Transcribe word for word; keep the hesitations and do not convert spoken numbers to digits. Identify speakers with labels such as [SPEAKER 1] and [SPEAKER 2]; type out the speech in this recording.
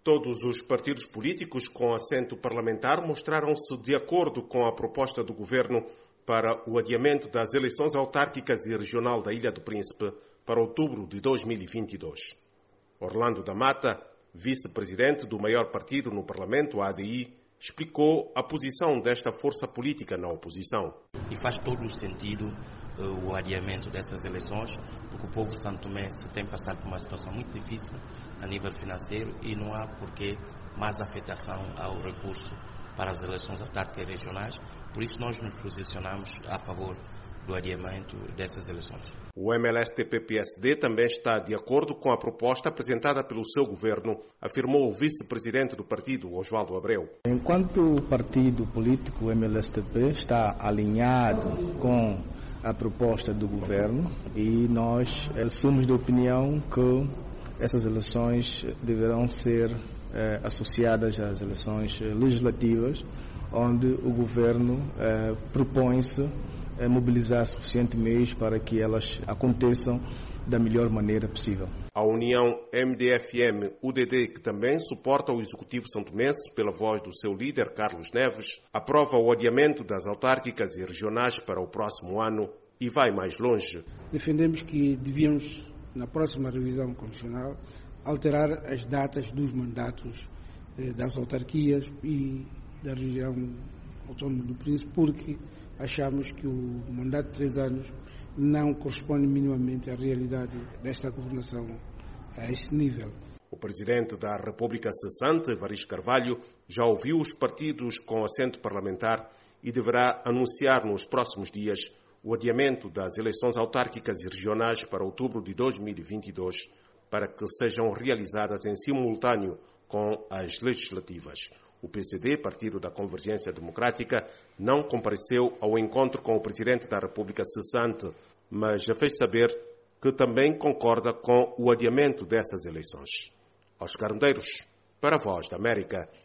[SPEAKER 1] Todos os partidos políticos com assento parlamentar mostraram-se de acordo com a proposta do governo para o adiamento das eleições autárquicas e regional da Ilha do Príncipe para outubro de dois mil e vinte e dois. Orlando da Mata, vice-presidente do maior partido no Parlamento, a ADI, explicou a posição desta força política na oposição.
[SPEAKER 2] E faz todo o sentido uh, o adiamento destas eleições, porque o povo santomense tem passado por uma situação muito difícil a nível financeiro e não há porquê mais afetação ao recurso para as eleições autárquicas e regionais. Por isso nós nos posicionamos a favor do adiamento dessas eleições.
[SPEAKER 1] O M L S T P P S D também está de acordo com a proposta apresentada pelo seu governo, afirmou o vice-presidente do partido, Osvaldo Abreu.
[SPEAKER 3] Enquanto partido político, o M L S T P está alinhado com a proposta do governo e nós somos da opinião que essas eleições deverão ser eh, associadas às eleições legislativas, onde o governo eh, propõe-se mobilizar suficiente meios para que elas aconteçam da melhor maneira possível.
[SPEAKER 1] A União M D F M U D D, que também suporta o Executivo santomense pela voz do seu líder, Carlos Neves, aprova o adiamento das autárquicas e regionais para o próximo ano e vai mais longe.
[SPEAKER 4] Defendemos que devíamos, na próxima revisão constitucional, alterar as datas dos mandatos eh, das autarquias e da região autónoma do Príncipe, porque achamos que o mandato de três anos não corresponde minimamente à realidade desta governação a este nível.
[SPEAKER 1] O presidente da República cessante, Evaristo Carvalho, já ouviu os partidos com assento parlamentar e deverá anunciar nos próximos dias o adiamento das eleições autárquicas e regionais para outubro de dois mil e vinte e dois, para que sejam realizadas em simultâneo com as legislativas. O P C D, Partido da Convergência Democrática, não compareceu ao encontro com o Presidente da República cessante, mas já fez saber que também concorda com o adiamento dessas eleições. Oscar Medeiros, para a Voz da América.